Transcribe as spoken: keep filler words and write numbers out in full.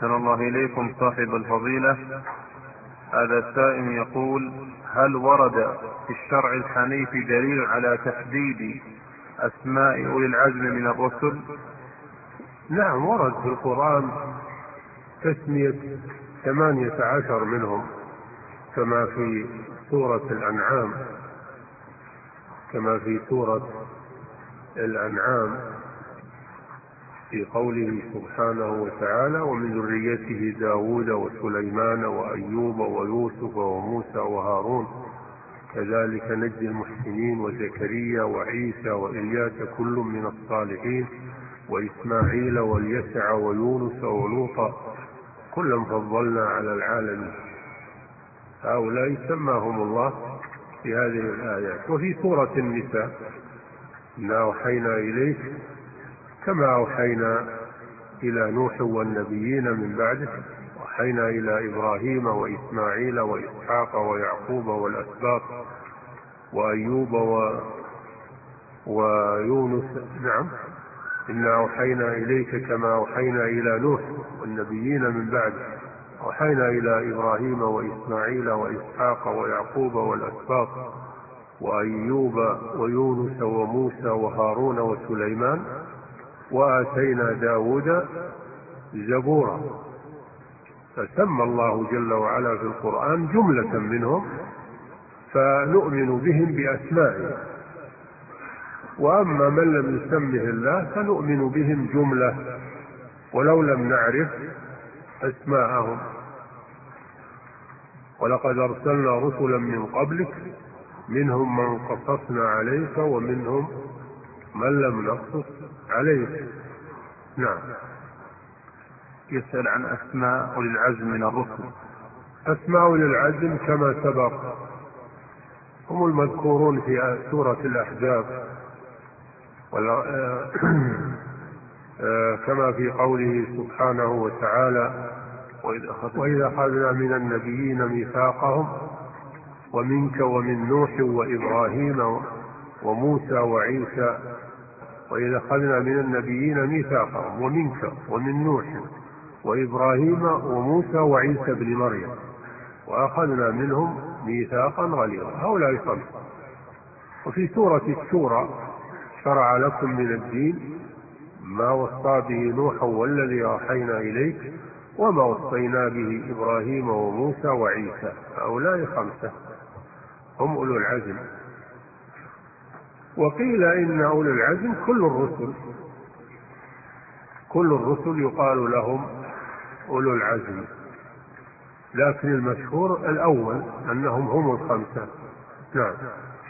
أحسن الله إليكم صاحب الفضيلة. هذا سائل يقول: هل ورد في الشرع الحنيفي دليل على تحديد أسماء أولي العزم من الرسل؟ نعم، ورد في القرآن تسمية ثمانية عشر منهم، كما في سورة الأنعام كما في سورة الأنعام في قوله سبحانه وتعالى: ومن ذريته داود وسليمان وأيوب ويوسف وموسى وهارون كذلك نجزي المحسنين وزكريا وعيسى وإلياس كل من الصالحين وإسماعيل واليسع ويونس ولوطا كلا فضلنا على العالمين. هؤلاء سماهم الله في هذه الآيات. وفي سورة النساء: إنا أوحينا إليك كما أوحينا إلى نوح والنبيين من بعده، أوحينا إلى إبراهيم وإسماعيل وإسحاق ويعقوب والأسباط وأيوب و... ويونس. نعم، إنا أوحينا إليك كما أوحينا إلى نوح والنبيين من بعده، أوحينا إلى إبراهيم وإسماعيل وإسحاق ويعقوب والأسباط وأيوب ويونس وموسى وهارون وسليمان وآتينا داود زبورا. فسمى الله جل وعلا في القرآن جملة منهم فنؤمن بهم بأسمائهم، وأما من لم يسمه الله فنؤمن بهم جملة ولو لم نعرف أسماءهم. ولقد أرسلنا رسلا من قبلك منهم من قصصنا عليك ومنهم من لم نقصص عليك. نعم. يسأل عن أسماء أولي العزم من الرسل. أسماء أولي العزم كما سبق هم المذكورون في سورة الأحزاب، كما في قوله سبحانه وتعالى: وإذا أخذنا من النبيين ميثاقهم ومنك ومن نوح وإبراهيم وموسى وعيسى. وإذا أخذنا من النبيين ميثاقهم ومنك ومن نوح وإبراهيم وموسى وعيسى بن مريم وأخذنا منهم ميثاقا غليظا. هؤلاء خمسة. وفي سورة الشورى: شرع لكم من الدين ما وصى به نوح والذي أوحينا إليك وما وصينا به إبراهيم وموسى وعيسى. هؤلاء خمسة هم أولو العزم. وقيل إن أولو العزم كل الرسل كل الرسل يقال لهم أولو العزم، لكن المشهور الأول أنهم هم الخمسة. نعم.